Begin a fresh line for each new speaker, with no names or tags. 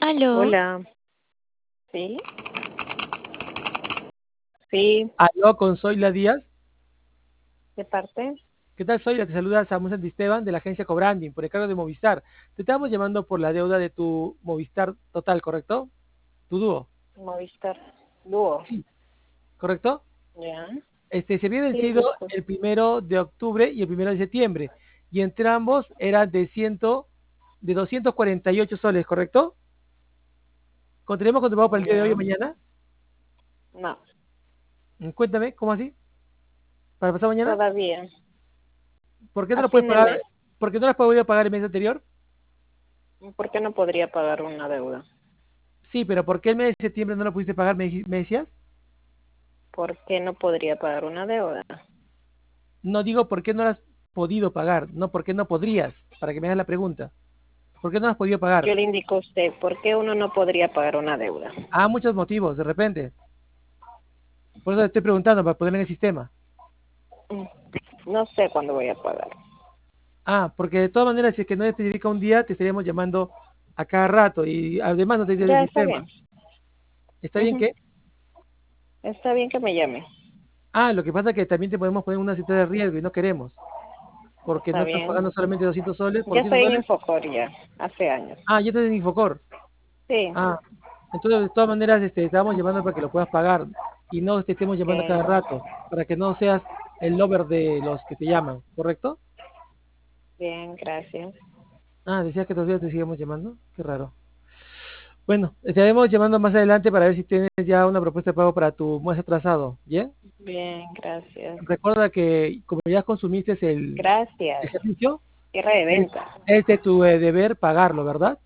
Aló,
Hola, sí, sí,
Aló, con Zoila Díaz.
de parte,
¿Qué tal, Zoila? Te saluda Samuel Santisteban de la agencia Cobranding, por el cargo de Movistar. Te estamos llamando por la deuda de tu Movistar Total, ¿correcto? Tu dúo,
Movistar, Dúo,
sí, ¿correcto?
¿ya?
Se había
Sí,
vencido
sí, pues,
el 1 de octubre y el 1 de septiembre, y entre ambos eran de 248 soles, ¿correcto? ¿Continuamos con tu pago para el día de hoy o
ya,
mañana?
no,
Cuéntame, ¿cómo así? ¿Para pasar mañana?
todavía,
¿Por qué no
a
lo puedes
fin de
pagar?
mes,
¿Por qué no lo has podido pagar el mes anterior?
¿por qué no podría pagar una deuda?
Sí, pero ¿por qué el mes de septiembre no lo pudiste pagar? Me decías.
¿Por qué no podría pagar una deuda?
No digo por qué no lo has podido pagar, no por qué no podrías, para que me hagas la pregunta. ¿Por qué no lo has podido pagar?
Yo le indico a usted, ¿por qué uno no podría pagar una deuda?
Muchos motivos, de repente. Por eso te estoy preguntando, para poner en el sistema.
Mm, No sé cuándo voy a pagar.
Porque de todas maneras, si es que no especifica un día, te estaríamos llamando a cada rato y además no te dice el
Ya está bien.
sistema. ¿Está bien
Ujú,
que?
está bien que me llame.
Lo que pasa es que también te podemos poner en una situación de riesgo y no queremos, porque
Está
no estás
bien.
pagando solamente 200 soles, por
Ya
200
estoy en
soles.
Infocor ya, hace años.
Ya estás en Infocor.
Sí,
Ah, entonces de todas maneras te estamos llamando para que lo puedas pagar y no te estemos llamando cada
bien,
rato, para que no seas el lover de los que te llaman, ¿correcto?
bien, gracias.
Decías que todavía te seguimos llamando, qué raro. Bueno, estaremos llamando más adelante para ver si tienes ya una propuesta de pago para tu mes atrasado, ¿bien?
Bien, gracias.
Recuerda que como ya consumiste el
Gracias.
servicio,
Cierre de
es,
venta.
es de tu deber pagarlo, ¿verdad?